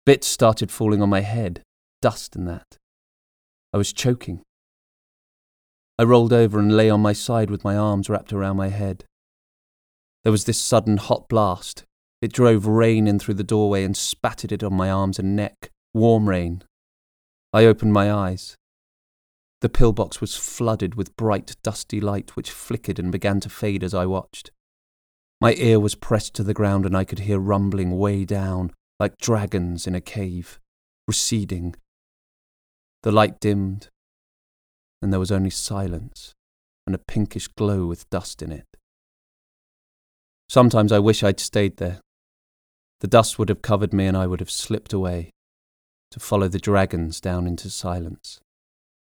Bits started falling on my head, dust and that. I was choking. I rolled over and lay on my side with my arms wrapped around my head. There was this sudden hot blast. It drove rain in through the doorway and spattered it on my arms and neck. Warm rain. I opened my eyes. The pillbox was flooded with bright, dusty light which flickered and began to fade as I watched. My ear was pressed to the ground and I could hear rumbling way down, like dragons in a cave, receding. The light dimmed, and there was only silence and a pinkish glow with dust in it. Sometimes I wish I'd stayed there. The dust would have covered me and I would have slipped away, to follow the dragons down into silence.